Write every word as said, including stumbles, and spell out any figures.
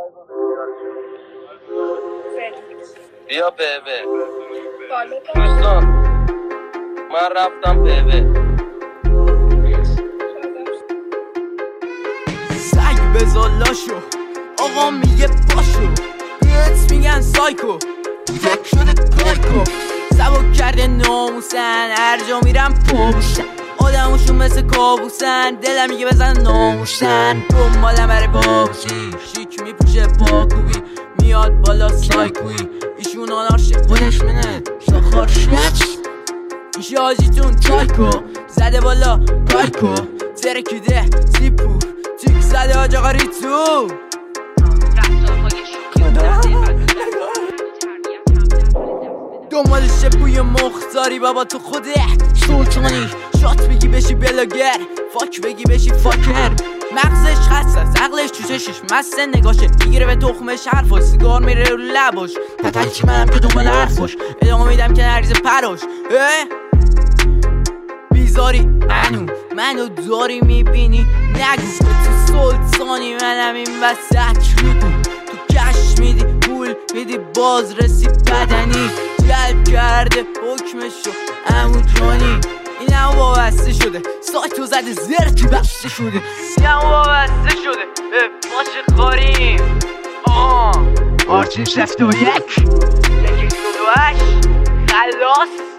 بیا بهوه دوستان، من رفتم بهوه. سگ بزالاشو آقا میگه پاشو، بهت میگن سایکو، تک شده کایکو، سبک کرده ناموسن، هر جا میرم پابوشن، آدموشون مثل کابوسن، دلم میگه بزن ناموشن، دنبالم بره بابوشی، شیک میپوشه پاکوبی، میاد بالا سایکوی، ایشون آنارشی خودش منه شاخارشیچ، ایشی آجیتون تایکو، زده بالا پایکو، ترکیده زیپو، تیک زده آج آقا ریتو. دنبالشه بوی مختاری بابا تو خوده سلطانی، شات بگی بشی بلاگر، فاک بگی بشی فاکر، مغزش خسته است، عقلش تو چشش مسته، نگاشه میگیره به تخمش حرفاش، سیگار میره رو لباش، پتنچی منم که دنبال حرفاش، ادامه میدم که نریزه پراش. بیزاری انو منو داری میبینی نگو، تو سلطانی منم این وسط میگو، تو کش میدی پول میدی باز رسی بدنی، جلب کرده حکمشو امو جانی، این هم وابسته شده سایتو زده زرتی بسته شده، این هم وابسته شده به باش خاریم. آه آرچین شست و یک یکی دو دو هشت خلاص.